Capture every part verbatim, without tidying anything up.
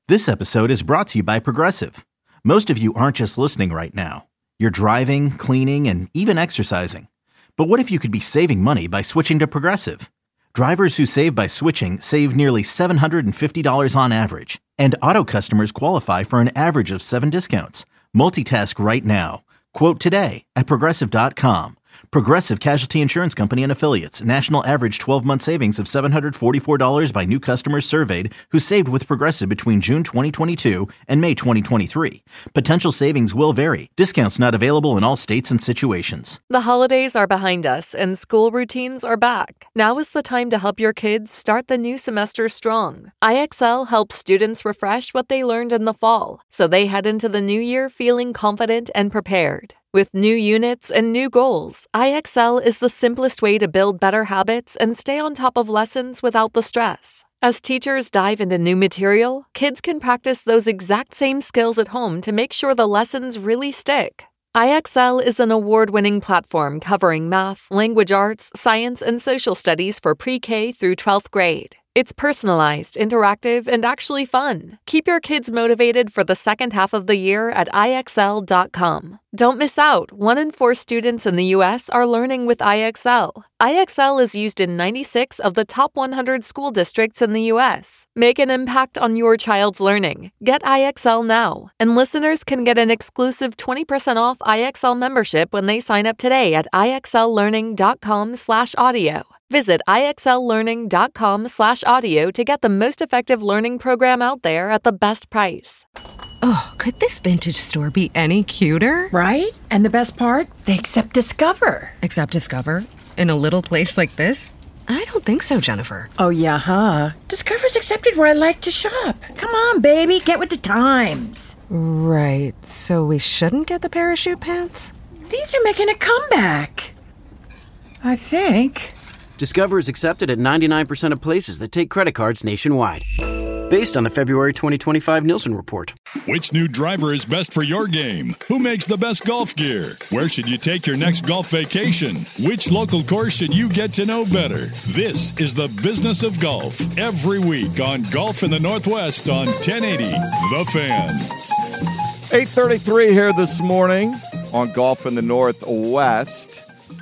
This episode is brought to you by Progressive. Most of you aren't just listening right now. You're driving, cleaning, and even exercising. But what if you could be saving money by switching to Progressive? Drivers who save by switching save nearly seven hundred fifty dollars on average. And auto customers qualify for an average of seven discounts. Multitask right now. Quote today at Progressive dot com. Progressive Casualty Insurance Company and Affiliates. National average twelve-month savings of seven hundred forty-four dollars by new customers surveyed who saved with Progressive between June twenty twenty-two and May twenty twenty-three. Potential savings will vary. Discounts not available in all states and situations. The holidays are behind us and school routines are back. Now is the time to help your kids start the new semester strong. I X L helps students refresh what they learned in the fall, so they head into the new year feeling confident and prepared. With new units and new goals, I X L is the simplest way to build better habits and stay on top of lessons without the stress. As teachers dive into new material, kids can practice those exact same skills at home to make sure the lessons really stick. I X L is an award-winning platform covering math, language arts, science, and social studies for pre-K through twelfth grade. It's personalized, interactive, and actually fun. Keep your kids motivated for the second half of the year at I X L dot com. Don't miss out. One in four students in the U S are learning with I X L. I X L is used in ninety-six of the top one hundred school districts in the U S. Make an impact on your child's learning. Get I X L now. And listeners can get an exclusive twenty percent off I X L membership when they sign up today at I X L learning dot com slash audio. Visit I X L learning dot com slash audio to get the most effective learning program out there at the best price. Oh, could this vintage store be any cuter? Right? And the best part? They accept Discover. Accept Discover? In a little place like this? I don't think so, Jennifer. Oh, yeah, huh? Discover's accepted where I like to shop. Come on, baby, get with the times. Right, so we shouldn't get the parachute pants? These are making a comeback. I think. Discover is accepted at ninety-nine percent of places that take credit cards nationwide. Based on the February twenty twenty-five Nielsen report. Which new driver is best for your game? Who makes the best golf gear? Where should you take your next golf vacation? Which local course should you get to know better? This is the Business of Golf. Every week on Golf in the Northwest on ten eighty The Fan. eight thirty-three here this morning on Golf in the Northwest.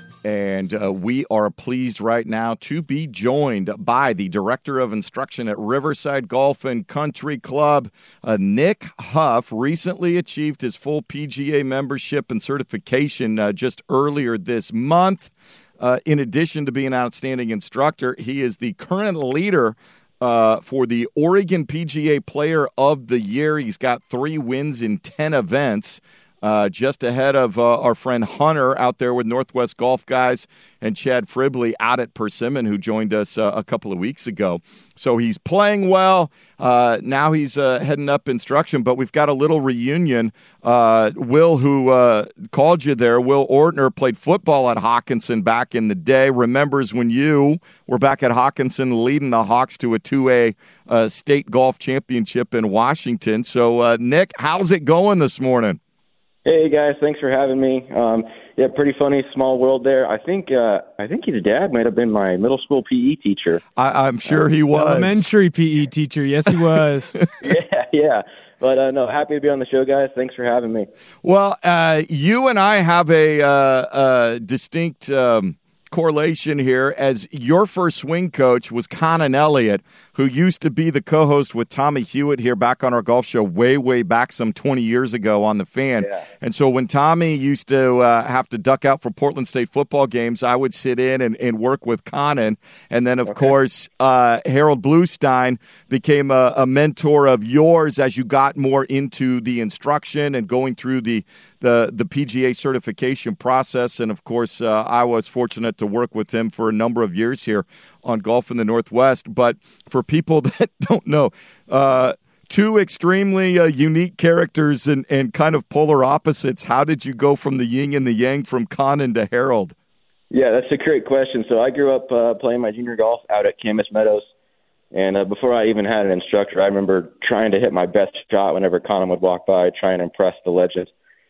And uh, we are pleased right now to be joined by the Director of Instruction at Riverside Golf and Country Club, uh, Nick Huff. Recently achieved his full P G A membership and certification uh, just earlier this month. Uh, in addition to being an outstanding instructor, he is the current leader uh, for the Oregon P G A Player of the Year. He's got three wins in ten events. Uh, just ahead of uh, our friend Hunter out there with Northwest Golf Guys and Chad Fribley out at Persimmon, who joined us uh, a couple of weeks ago. So he's playing well. Uh, now he's uh, heading up instruction, but we've got a little reunion. Uh, Will, who uh, called you there, Will Ortner, played football at Hawkinson back in the day, remembers when you were back at Hawkinson leading the Hawks to a two A uh, state golf championship in Washington. So, uh, Nick, how's it going this morning? Hey guys, thanks for having me. Um, yeah, pretty funny, small world there. I think uh, I think his dad might have been my middle school P E teacher. I, I'm sure he was. Elementary P E teacher, yes he was. yeah, yeah. But uh, no, happy to be on the show, guys. Thanks for having me. Well, uh, you and I have a, uh, uh, distinct um, correlation here, as your first swing coach was Conan Elliott, who used to be the co-host with Tommy Hewitt here back on our golf show way, way back some twenty years ago on The Fan. Yeah. And so when Tommy used to uh, have to duck out for Portland State football games, I would sit in and, and work with Conan. And then, of okay. course, uh, Harold Bluestein became a, a mentor of yours as you got more into the instruction and going through the the, the P G A certification process. And, of course, uh, I was fortunate to work with him for a number of years here on Golf in the Northwest. But for people that don't know, uh, two extremely uh, unique characters and, and kind of polar opposites. How did you go from the yin and the yang from Conan to Harold? Yeah, that's a great question. So I grew up uh, playing my junior golf out at Camas Meadows. And uh, before I even had an instructor, I remember trying to hit my best shot whenever Conan would walk by, trying to impress the legend.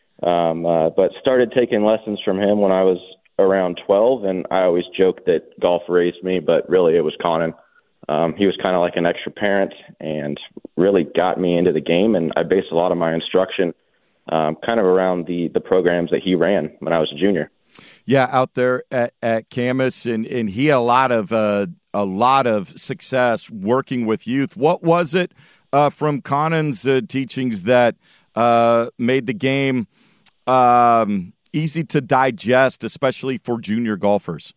Um, uh, but started taking lessons from him when I was around twelve, and I always joked that golf raised me, but really it was Conan. um, he was kind of like an extra parent and really got me into the game. And I based a lot of my instruction um, kind of around the the programs that he ran when I was a junior. Yeah, out there at, at Camas, and, and he had a lot of uh, a lot of success working with youth. What was it uh, from Conan's uh, teachings that uh, made the game um, easy to digest, especially for junior golfers?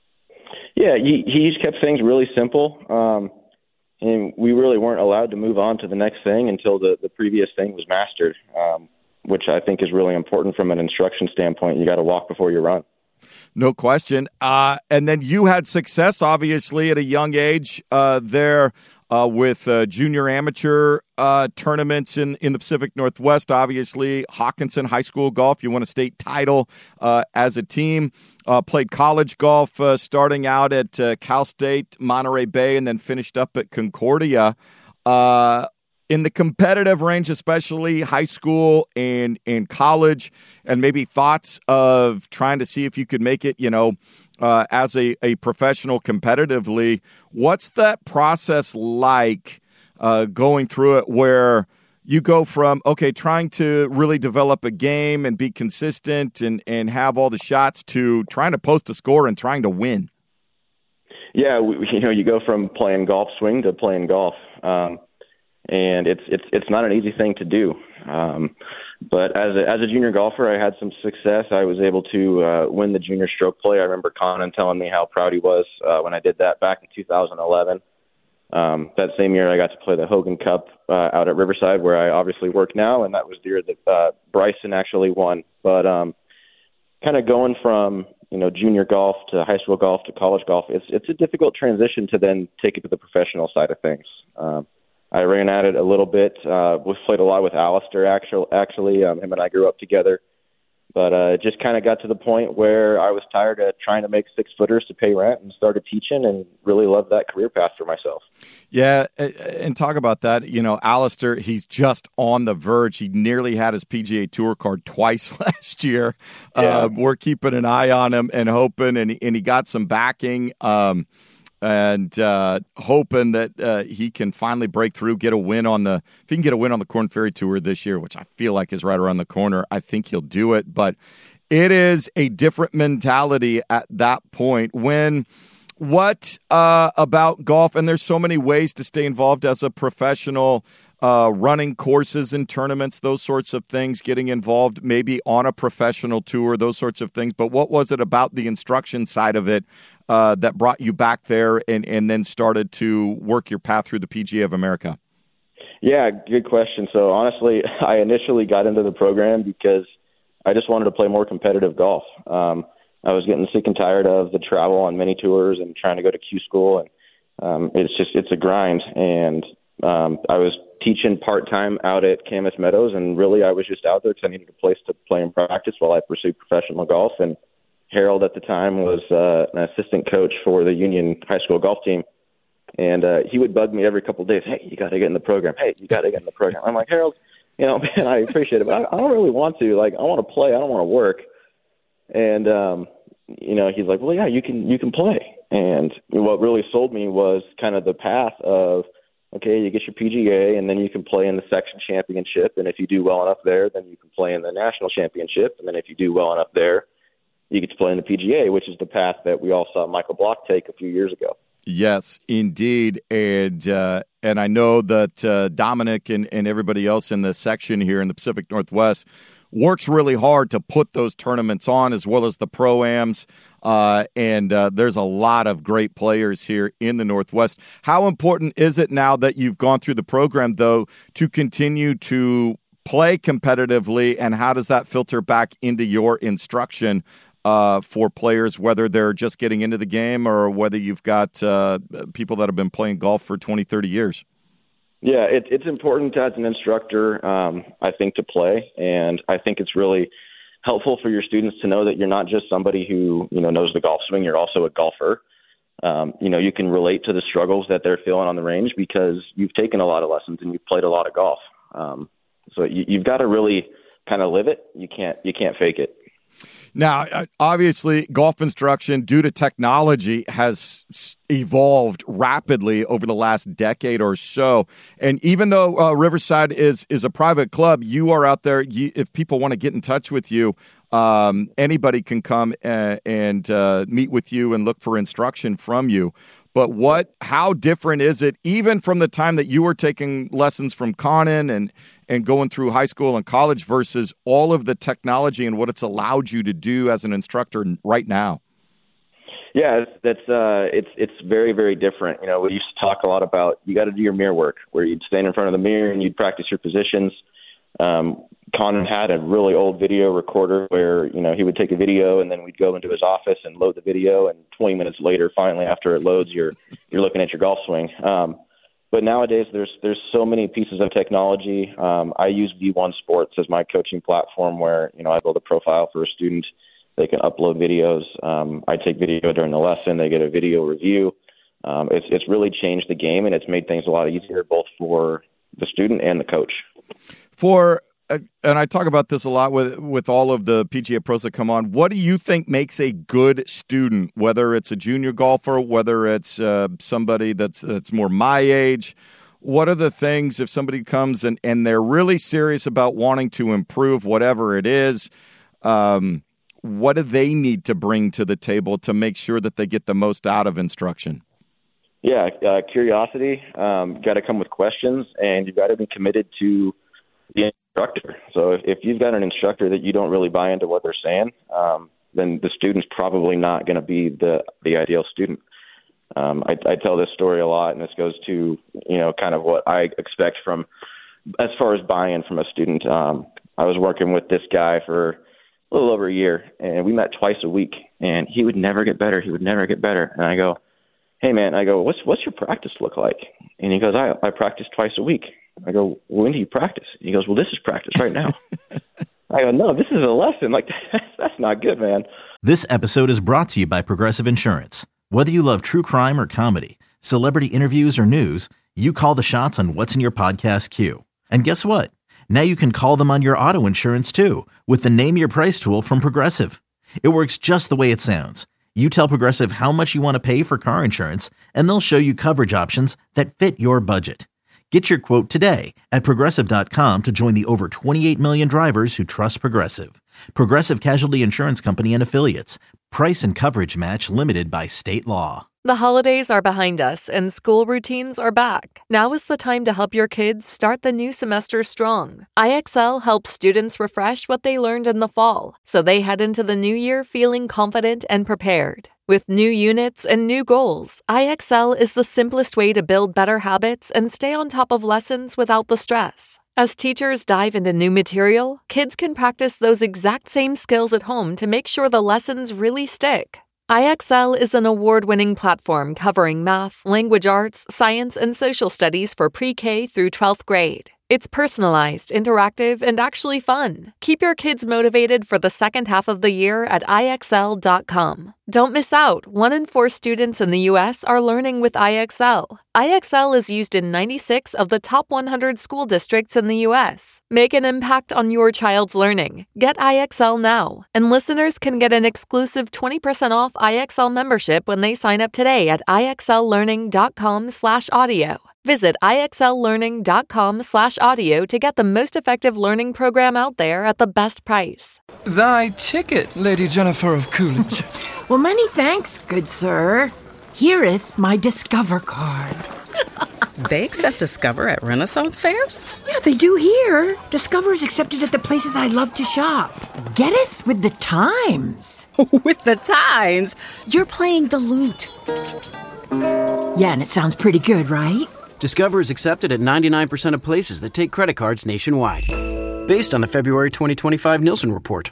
Yeah, he, he just kept things really simple, um, and we really weren't allowed to move on to the next thing until the, the previous thing was mastered, um, which I think is really important from an instruction standpoint. You got to walk before you run. No question. Uh, and then you had success, obviously, at a young age uh, there uh, with uh, junior amateur uh, tournaments in, in the Pacific Northwest. Obviously, Hawkinson High School Golf, you won a state title uh, as a team. Uh, played college golf uh, starting out at uh, Cal State, Monterey Bay, and then finished up at Concordia. Uh In the competitive range, especially high school and, and college, and maybe thoughts of trying to see if you could make it, you know, uh, as a, a professional competitively, what's that process like uh, going through it where you go from, okay, trying to really develop a game and be consistent and, and have all the shots to trying to post a score and trying to win? Yeah, we, you know, you go from playing golf swing to playing golf. Um And it's it's it's not an easy thing to do, um, but as a, as a junior golfer, I had some success. I was able to uh, win the junior stroke play. I remember Conan telling me how proud he was uh, when I did that back in two thousand eleven. Um, that same year, I got to play the Hogan Cup uh, out at Riverside, where I obviously work now, and that was the year that uh, Bryson actually won. But um, kind of going from you know junior golf to high school golf to college golf, it's it's a difficult transition to then take it to the professional side of things. Um, I ran at it a little bit. Uh, we played a lot with Alistair, actually. actually. Um, him and I grew up together. But uh, it just kind of got to the point where I was tired of trying to make six-footers to pay rent and started teaching and really loved that career path for myself. Yeah, and talk about that. You know, Alistair, he's just on the verge. He nearly had his P G A Tour card twice last year. Yeah. Uh, we're keeping an eye on him and hoping, and, and he got some backing. Um And uh, hoping that uh, he can finally break through, get a win on the – if he can get a win on the Korn Ferry Tour this year, which I feel like is right around the corner, I think he'll do it. But it is a different mentality at that point. When what uh, about golf – and there's so many ways to stay involved as a professional, uh, running courses and tournaments, those sorts of things, getting involved maybe on a professional tour, those sorts of things. But what was it about the instruction side of it Uh, that brought you back there and, and then started to work your path through the P G A of America? Yeah, good question. So honestly, I initially got into the program because I just wanted to play more competitive golf. Um, I was getting sick and tired of the travel on many tours and trying to go to Q school, and um, it's just it's a grind. And um, I was teaching part-time out at Camas Meadows, and really I was just out there because I needed a place to play and practice while I pursued professional golf. And Harold at the time was uh, an assistant coach for the Union High School golf team, and uh, he would bug me every couple of days. Hey, you got to get in the program. Hey, you got to get in the program. I'm like, Harold, you know, man, I appreciate it, but I, I don't really want to. Like, I want to play. I don't want to work. And um, you know, he's like, well, yeah, you can you can play. And what really sold me was kind of the path of, okay, you get your P G A, and then you can play in the section championship, and if you do well enough there, then you can play in the national championship, and then if you do well enough there, you get to play in the P G A, which is the path that we all saw Michael Block take a few years ago. Yes, indeed. And uh, and I know that uh, Dominic and, and everybody else in the section here in the Pacific Northwest works really hard to put those tournaments on, as well as the Pro-Ams. Uh, and uh, there's a lot of great players here in the Northwest. How important is it now that you've gone through the program, though, to continue to play competitively, and how does that filter back into your instruction Uh, for players, whether they're just getting into the game or whether you've got uh, people that have been playing golf for twenty, thirty years? Yeah, it, it's important as an instructor, um, I think, to play. And I think it's really helpful for your students to know that you're not just somebody who, you know, knows the golf swing, you're also a golfer. Um, you know, you can relate to the struggles that they're feeling on the range because you've taken a lot of lessons and you've played a lot of golf. Um, so you, you've got to really kind of live it. You can't, you can't fake it. Now, obviously, golf instruction, due to technology, has evolved rapidly over the last decade or so. And even though uh, Riverside is is a private club, you are out there. You, if people want to get in touch with you, um, anybody can come and, and uh, meet with you and look for instruction from you. But what? How different is it, even from the time that you were taking lessons from Conan and and going through high school and college versus all of the technology and what it's allowed you to do as an instructor right now? Yeah, that's uh, it's it's very very different. You know, we used to talk a lot about you got to do your mirror work, where you'd stand in front of the mirror and you'd practice your positions. Um, Conan had a really old video recorder where, you know, he would take a video and then we'd go into his office and load the video, and twenty minutes later, finally, after it loads, you're you're looking at your golf swing. Um, but nowadays, there's there's so many pieces of technology. Um, I use V one Sports as my coaching platform, where, you know, I build a profile for a student. They can upload videos. Um, I take video during the lesson. They get a video review. Um, it's it's really changed the game, and it's made things a lot easier both for the student and the coach. For and I talk about this a lot with with all of the P G A pros that come on. What do you think makes a good student? Whether it's a junior golfer, whether it's uh, somebody that's that's more my age. What are the things if somebody comes and, and they're really serious about wanting to improve whatever it is? Um, what do they need to bring to the table to make sure that they get the most out of instruction? Yeah, uh, curiosity. Um, got to come with questions, and you've got to be committed to the instructor. So if, if you've got an instructor that you don't really buy into what they're saying, um, then the student's probably not going to be the the ideal student. Um, I, I tell this story a lot, and this goes to, you know, kind of what I expect from, as far as buy-in from a student. Um, I was working with this guy for a little over a year, and we met twice a week, and he would never get better. He would never get better. And I go, hey, man, I go, what's what's your practice look like? And he goes, I, I practice twice a week. I go, well, when do you practice? And he goes, well, this is practice right now. I go, no, this is a lesson. Like, that's, that's not good, man. This episode is brought to you by Progressive Insurance. Whether you love true crime or comedy, celebrity interviews or news, you call the shots on what's in your podcast queue. And guess what? Now you can call them on your auto insurance too with the Name Your Price tool from Progressive. It works just the way it sounds. You tell Progressive how much you want to pay for car insurance, and they'll show you coverage options that fit your budget. Get your quote today at Progressive dot com to join the over twenty-eight million drivers who trust Progressive. Progressive Casualty Insurance Company and Affiliates. Price and coverage match limited by state law. The holidays are behind us and school routines are back. Now is the time to help your kids start the new semester strong. I X L helps students refresh what they learned in the fall, so they head into the new year feeling confident and prepared. With new units and new goals, I X L is the simplest way to build better habits and stay on top of lessons without the stress. As teachers dive into new material, kids can practice those exact same skills at home to make sure the lessons really stick. I X L is an award-winning platform covering math, language arts, science, and social studies for pre-K through twelfth grade. It's personalized, interactive, and actually fun. Keep your kids motivated for the second half of the year at I X L dot com. Don't miss out. One in four students in the U S are learning with I X L. I X L is used in ninety-six of the top one hundred school districts in the U S. Make an impact on your child's learning. Get I X L now. And listeners can get an exclusive twenty percent off I X L membership when they sign up today at I X L learning dot com slash audio. Visit I X L learning dot com slash audio to get the most effective learning program out there at the best price. Thy ticket, Lady Jennifer of Coolidge. Well, many thanks, good sir. Hereeth my Discover card. They accept Discover at Renaissance fairs? Yeah, they do here. Discover is accepted at the places I love to shop. Getteth with the times. With the times? You're playing the lute. Yeah, and it sounds pretty good, right? Discover is accepted at ninety-nine percent of places that take credit cards nationwide. Based on the February twenty twenty-five Nielsen report.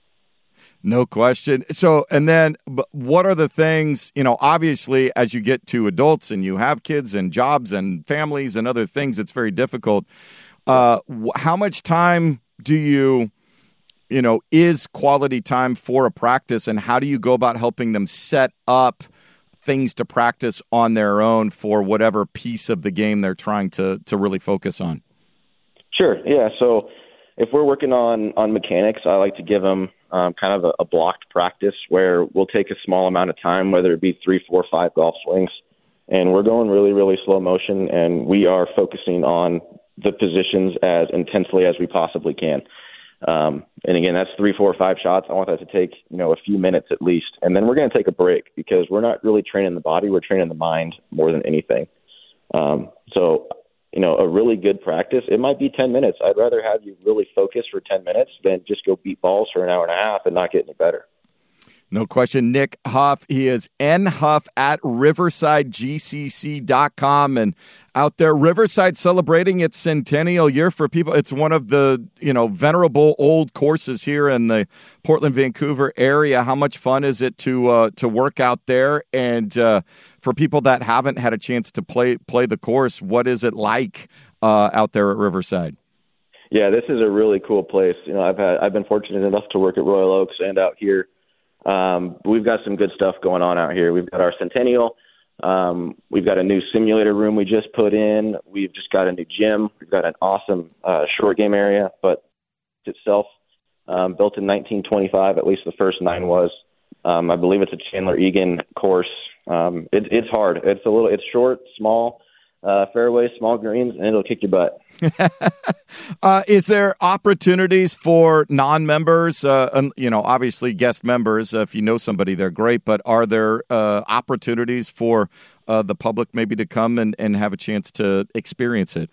No question. So, and then what are the things, you know, obviously, as you get to adults and you have kids and jobs and families and other things, it's very difficult. Uh, how much time do you, you know, is quality time for a practice, and how do you go about helping them set up things to practice on their own for whatever piece of the game they're trying to, to really focus on? Sure. Yeah. So if we're working on, on mechanics, I like to give them um, kind of a, a blocked practice where we'll take a small amount of time, whether it be three, four, five golf swings, and we're going really, really slow motion, and we are focusing on the positions as intensely as we possibly can. Um, and again, that's three, four, five shots. I want that to take, you know, a few minutes at least. And then we're going to take a break because we're not really training the body. We're training the mind more than anything. Um, so, you know, a really good practice, it might be ten minutes. I'd rather have you really focus for ten minutes than just go beat balls for an hour and a half and not get any better. No question. Nick Huff, he is N Huff at Riverside G C C dot com, and out there, Riverside celebrating its centennial year for people. It's one of the, you know, venerable old courses here in the Portland, Vancouver area. How much fun is it to uh, to work out there? And uh, for people that haven't had a chance to play play the course, what is it like uh, out there at Riverside? Yeah, this is a really cool place. You know, I've had I've been fortunate enough to work at Royal Oaks and out here. Um, we've got some good stuff going on out here. We've got our centennial. Um, we've got a new simulator room we just put in. We've just got a new gym. We've got an awesome uh, short game area, but itself um, built in nineteen twenty-five, at least the first nine was. Um, I believe it's a Chandler Egan course. Um, it, it's hard. It's a little. It's short, small. Uh, fairways, small greens, and it'll kick your butt. uh, is there opportunities for non-members, uh, and, you know, obviously guest members, uh, if you know somebody, they're great, but are there uh, opportunities for uh, the public maybe to come and, and have a chance to experience it?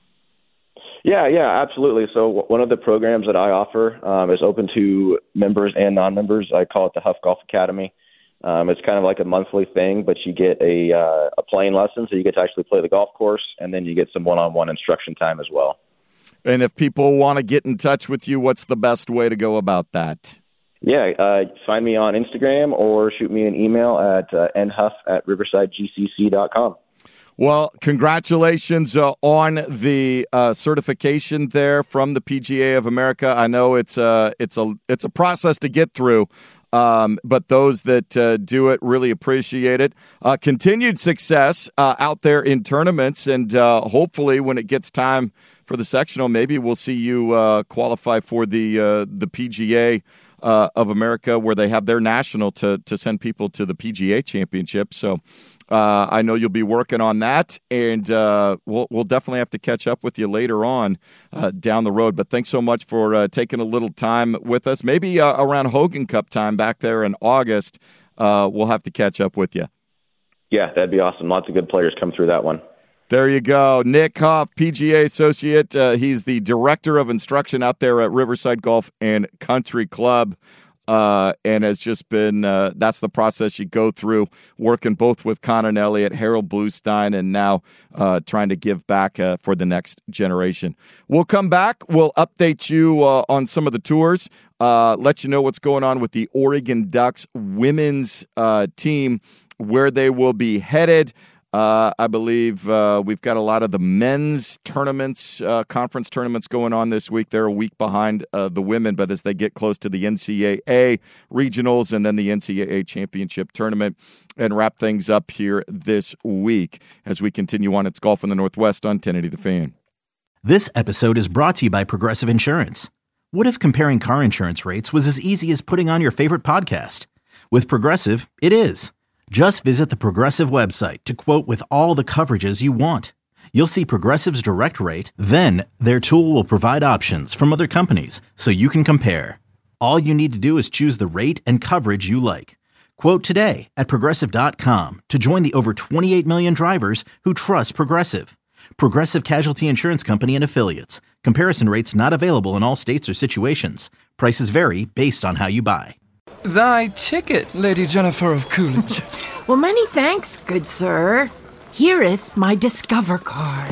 Yeah, yeah, absolutely. So w- one of the programs that I offer um, is open to members and non-members. I call it the Huff Golf Academy. Um, it's kind of like a monthly thing, but you get a uh, a playing lesson, so you get to actually play the golf course, and then you get some one-on-one instruction time as well. And if people want to get in touch with you, what's the best way to go about that? Yeah, uh, find me on Instagram or shoot me an email at uh, n huff at riverside g c c dot com. Well, congratulations uh, on the uh, certification there from the P G A of America. I know it's a it's a it's a process to get through. Um, but those that uh, do it really appreciate it. Uh, continued success uh, out there in tournaments, and uh, hopefully when it gets time for the sectional, maybe we'll see you uh, qualify for the uh, the P G A uh, of America, where they have their national to to send people to the P G A Championship. So uh, I know you'll be working on that, and uh, we'll we'll definitely have to catch up with you later on uh, down the road. But thanks so much for uh, taking a little time with us. Maybe uh, around Hogan Cup time back there in August, uh, we'll have to catch up with you. Yeah, that'd be awesome. Lots of good players come through that one. There you go. Nick Huff, P G A associate. Uh, he's the director of instruction out there at Riverside Golf and Country Club. Uh, and has just been, uh, that's the process you go through, working both with Conan Elliott, Harold Bluestein, and now uh, trying to give back uh, for the next generation. We'll come back. We'll update you uh, on some of the tours, uh, let you know what's going on with the Oregon Ducks women's uh, team, where they will be headed. Uh, I believe uh, we've got a lot of the men's tournaments, uh, conference tournaments going on this week. They're a week behind uh, the women, but as they get close to the N C A A regionals and then the N C A A championship tournament, and wrap things up here this week as we continue on. It's Golf in the Northwest on ten eighty The Fan. This episode is brought to you by Progressive Insurance. What if comparing car insurance rates was as easy as putting on your favorite podcast? With Progressive, it is. Just visit the Progressive website to quote with all the coverages you want. You'll see Progressive's direct rate, then their tool will provide options from other companies so you can compare. All you need to do is choose the rate and coverage you like. Quote today at Progressive dot com to join the over twenty-eight million drivers who trust Progressive. Progressive Casualty Insurance Company and Affiliates. Comparison rates not available in all states or situations. Prices vary based on how you buy. Thy ticket, Lady Jennifer of Coolidge. Well, many thanks, good sir. Hereeth my Discover card.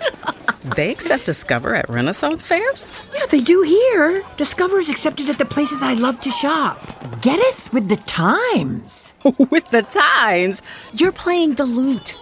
They accept Discover at Renaissance fairs? Yeah, they do here. Discover is accepted at the places I love to shop. Getteth with the times. With the times? You're playing the lute.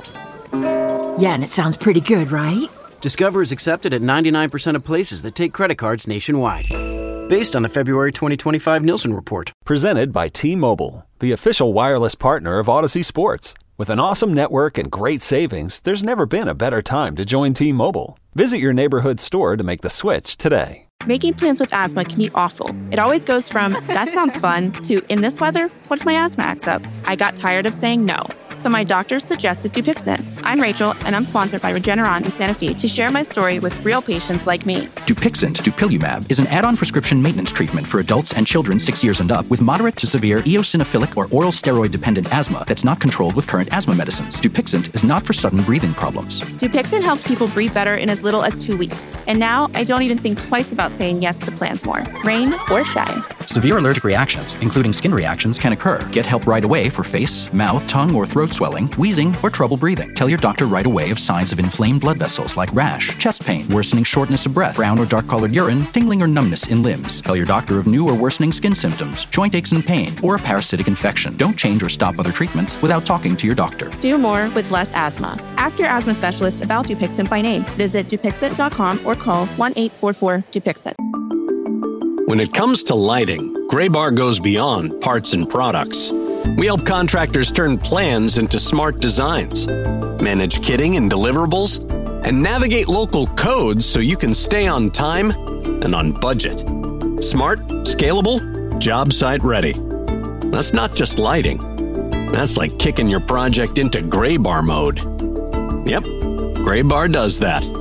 Yeah, and it sounds pretty good, right? Discover is accepted at ninety-nine percent of places that take credit cards nationwide. Based on the February twenty twenty-five Nielsen report. Presented by T-Mobile, the official wireless partner of Odyssey Sports. With an awesome network and great savings, there's never been a better time to join T-Mobile. Visit your neighborhood store to make the switch today. Making plans with asthma can be awful. It always goes from, that sounds fun, to, in this weather, what if my asthma acts up? I got tired of saying no, so my doctor suggested Dupixent. I'm Rachel, and I'm sponsored by Regeneron in Santa Fe to share my story with real patients like me. Dupixent, dupilumab, is an add-on prescription maintenance treatment for adults and children six years and up with moderate to severe eosinophilic or oral steroid-dependent asthma that's not controlled with current asthma medicines. Dupixent is not for sudden breathing problems. Dupixent helps people breathe better in as little as two weeks. And now, I don't even think twice about saying yes to plans more, rain or shine. Severe allergic reactions, including skin reactions, can occur. Get help right away for face, mouth, tongue, or throat swelling, wheezing, or trouble breathing. Tell your doctor right away of signs of inflamed blood vessels like rash, chest pain, worsening shortness of breath, brown or dark-colored urine, tingling or numbness in limbs. Tell your doctor of new or worsening skin symptoms, joint aches and pain, or a parasitic infection. Don't change or stop other treatments without talking to your doctor. Do more with less asthma. Ask your asthma specialist about Dupixent by name. Visit Dupixent dot com or call one eight four four Dupixent. When it comes to lighting, Graybar goes beyond parts and products. We help contractors turn plans into smart designs, manage kitting and deliverables, and navigate local codes so you can stay on time and on budget. Smart, scalable, job site ready. That's not just lighting. That's like kicking your project into Graybar mode. Yep, Graybar does that.